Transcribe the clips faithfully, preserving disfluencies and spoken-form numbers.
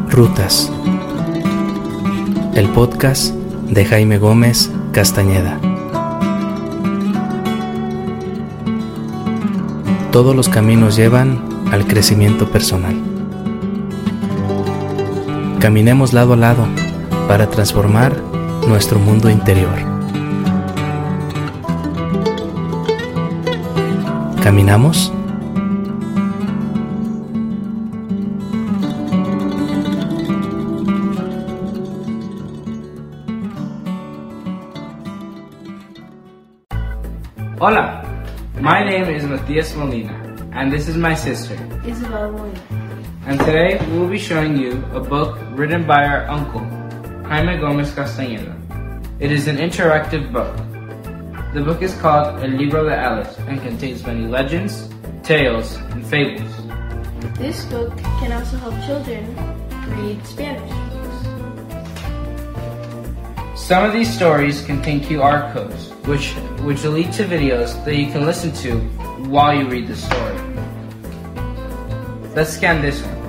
Rutas, el podcast de Jaime Gómez Castañeda. Todos los caminos llevan al crecimiento personal. Caminemos lado a lado para transformar nuestro mundo interior. ¿Caminamos? Hola, my name is Matias Molina, and this is my sister, Isabel Molina. and today we will be showing you a book written by our uncle, Jaime Gómez Castañeda. It is an interactive book. The book is called El Libro de Alice and contains many legends, tales, and fables. This book can also help children read Spanish. Some of these stories contain Q R codes, which, which will lead to videos that you can listen to while you read the story. Let's scan this one.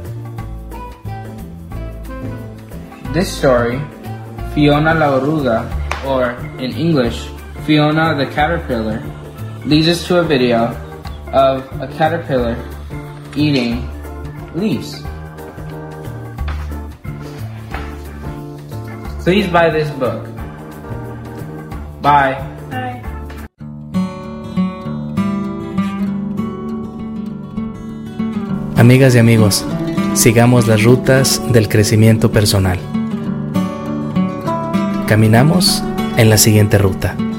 This story, Fiona la Oruga, or in English, Fiona the Caterpillar, leads us to a video of a caterpillar eating leaves. Please buy this book. Bye. Bye. Amigas y amigos, sigamos las rutas del crecimiento personal. Caminamos en la siguiente ruta.